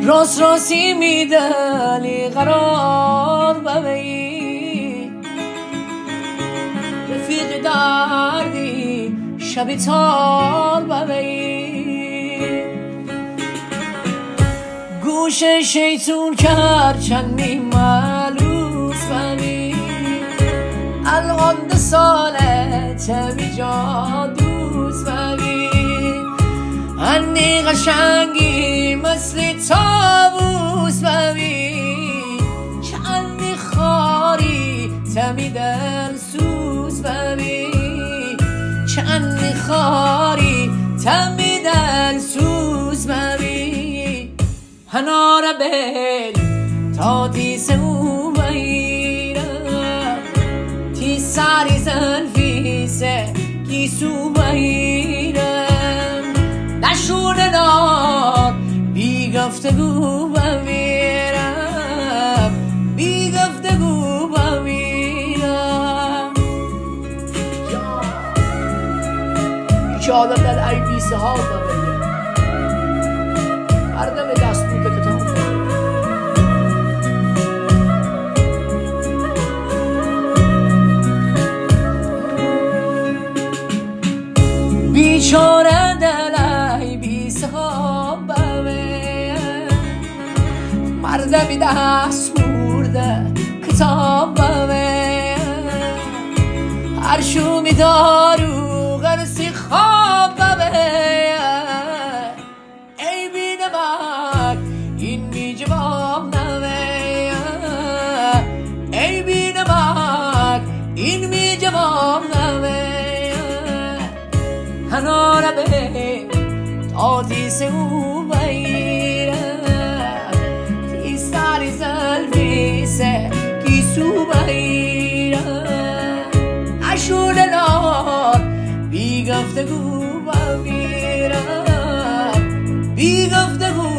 راسی میدلی قرار ببی رفیق دردی شبی تار ببی گوش شیطون کرد چندی ملوس ببی الان ده ساله تبی جادوس ببی هنی قشنگی مثل تابوس ببین چند خاری تمی دل سوز ببین چند خاری تمی دل سوز ببین هنار بل تا تیس او بیرم تی ساری زنفیسه کیسو بیرم نشون نار بی گفتگو بمیرم بی گفتگو بمیرم که آدم در عیبیسه ها بمیرم مردم دست بوده کتاب بیچاره دلای بی صحاب مرد بی دست برده کتاب هر شو می دارو غرسی خواب ای بی نمک این می جواب ای بی نمک این می جواب هنار به تا تیس او بیرم تی ساری زلفیسه کیسو بیرم اشون نار بی گفتگو بمیرم بی گفتگو